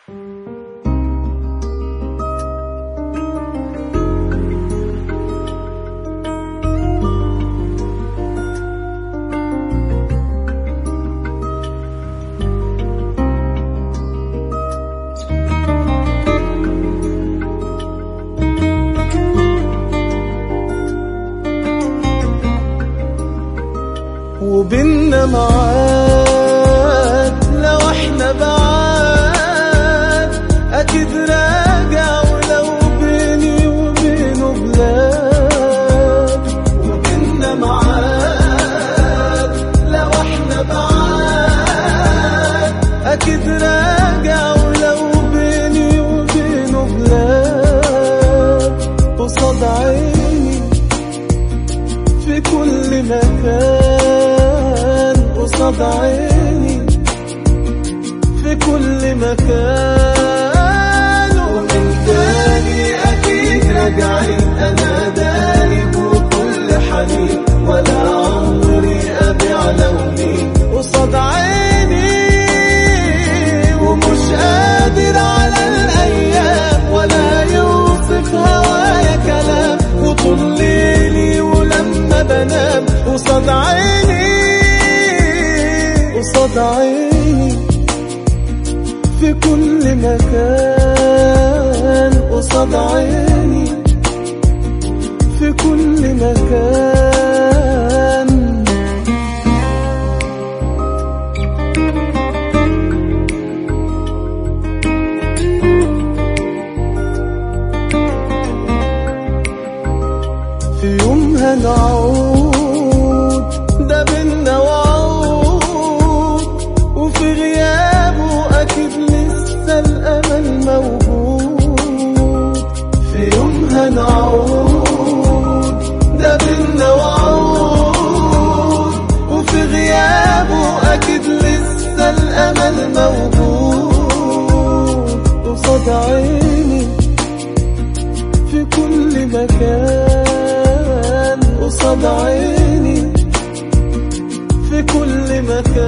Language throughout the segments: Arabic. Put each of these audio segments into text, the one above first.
وبيننا معاد لو احنا بعاد اكيد راجع، ولو بيني وبينه بلاد. وبيننا معاد لو احنا بعاد اكيد راجع، ولو بيني وبينه بلاد. قصاد عيني في كل مكان، قصاد عيني في كل مكان. ومن تاني أكيد راجعين، أنا داري بكل حنين، ولا عمري أبيع لوني قصاد عيني. ومش قادر على الأيام ولا يوصف هوايا كلام، وطول ليلي ولما بنام قصاد عيني، قصاد عيني في كل مكان. قصاد عيني في كل مكان. في يوم هنعود ده بينا وعود، وفي غيابه أكيد لسه الأمل موجود. في يوم هنعود ده بينا وعود، وفي غيابه أكيد لسه الأمل موجود. قصاد عيني في كل مكان، قصاد عيني في كل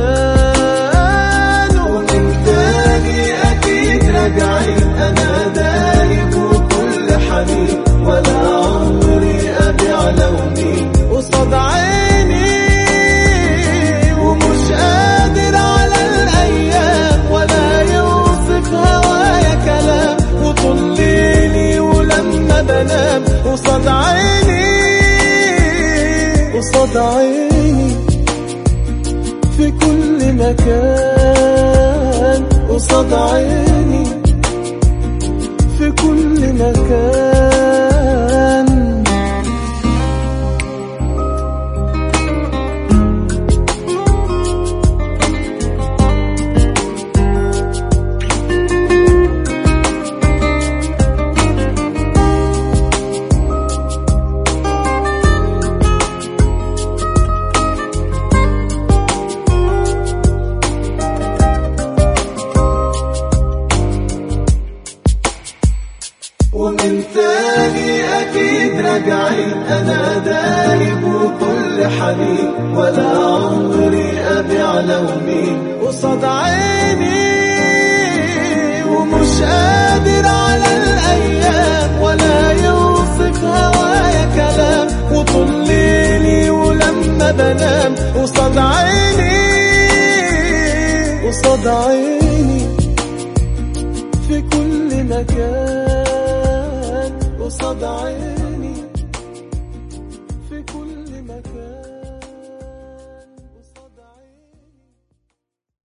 مكان. ومن تاني أكيد راجعين، أنا داري بكل حنين، ولا عمري أبيع لوني قصاد عيني. ومش قادر على الأيام ولا يوصف هوايا كلام، وطول ليلي ولما بنام قصاد عيني، قصاد عيني في كل مكان. قصاد عيني في كل مكان. ومن تاني أكيد راجعين، أنا داري بكل حنين، ولا عمري أبيع لوني قصاد عيني. ومش قادر على الأيام ولا يوصف هوايا كلام، وطول ليلي ولما بنام قصاد عيني، قصاد عيني في كل مكان. قصاد عيني